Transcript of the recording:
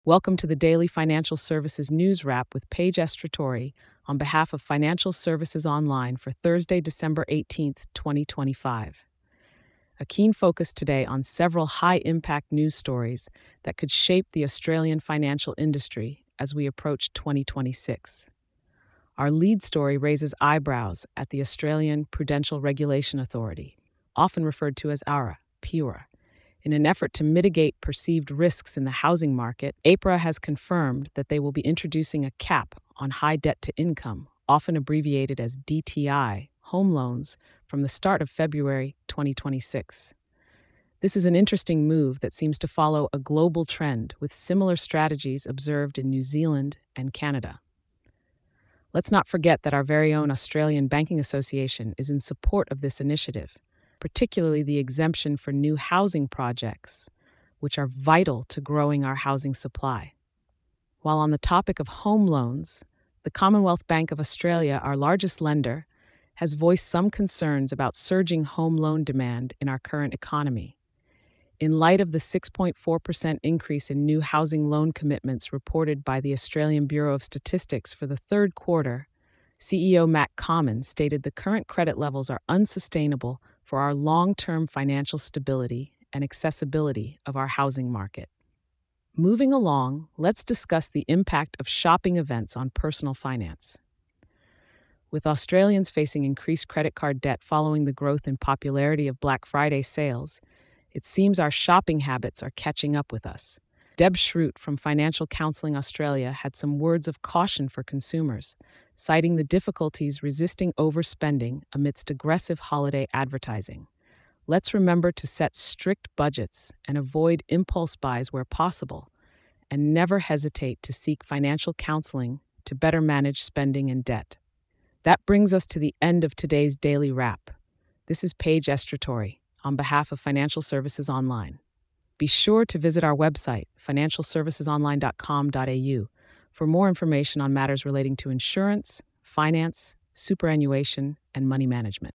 Welcome to the Daily Financial Services News Wrap with Paige Estratori on behalf of Financial Services Online for Thursday, December 18th, 2025. A keen focus today on several high-impact news stories that could shape the Australian financial industry as we approach 2026. Our lead story raises eyebrows at the Australian Prudential Regulation Authority, often referred to as ARA, PURA. In an effort to mitigate perceived risks in the housing market, APRA has confirmed that they will be introducing a cap on high debt to income, often abbreviated as DTI, home loans, from the start of February 2026. This is an interesting move that seems to follow a global trend with similar strategies observed in New Zealand and Canada. Let's not forget that our very own Australian Banking Association is in support of this initiative, particularly the exemption for new housing projects, which are vital to growing our housing supply. While on the topic of home loans, the Commonwealth Bank of Australia, our largest lender, has voiced some concerns about surging home loan demand in our current economy. In light of the 6.4% increase in new housing loan commitments reported by the Australian Bureau of Statistics for the third quarter, CEO Matt Comyn stated the current credit levels are unsustainable for our long-term financial stability and accessibility of our housing market. Moving along, let's discuss the impact of shopping events on personal finance. With Australians facing increased credit card debt following the growth in popularity of Black Friday sales, it seems our shopping habits are catching up with us. Deb Schrute from Financial Counselling Australia had some words of caution for consumers, citing the difficulties resisting overspending amidst aggressive holiday advertising. Let's remember to set strict budgets and avoid impulse buys where possible, and never hesitate to seek financial counseling to better manage spending and debt. That brings us to the end of today's Daily Wrap. This is Paige Estratori on behalf of Financial Services Online. Be sure to visit our website, financialservicesonline.com.au, for more information on matters relating to insurance, finance, superannuation, and money management.